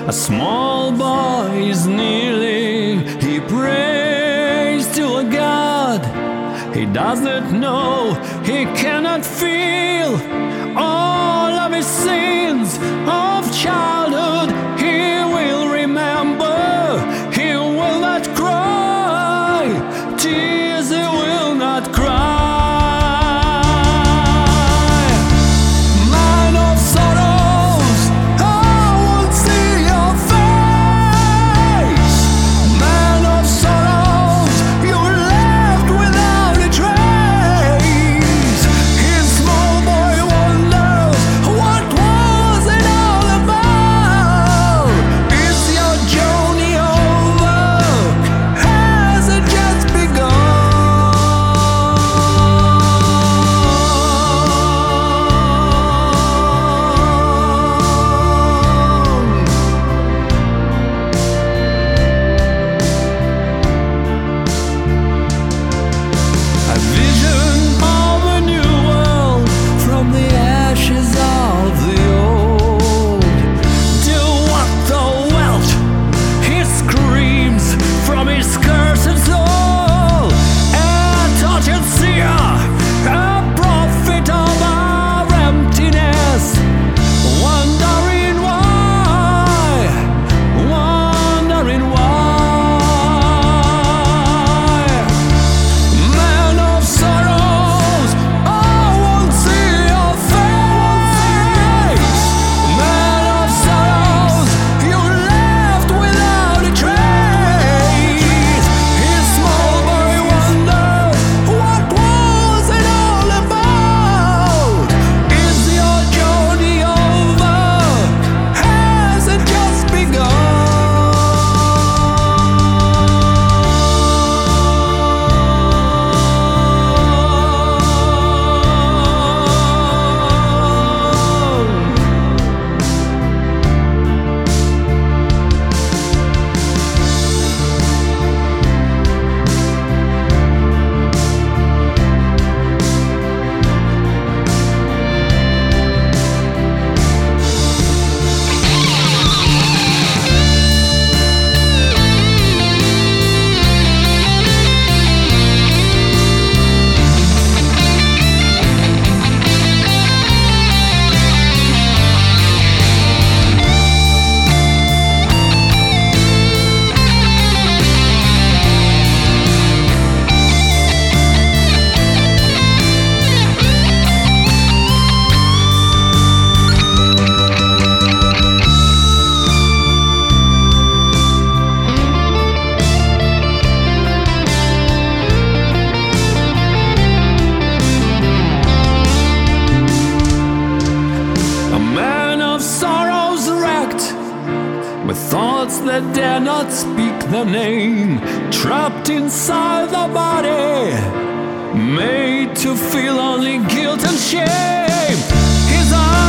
A small boy is kneeling, he prays to a God he does not know, he cannot feel all of his sins of childhood. He will remember, he will not cry, tears he will not cry. With thoughts that dare not speak the name, trapped inside the body, made to feel only guilt and shame. His eyes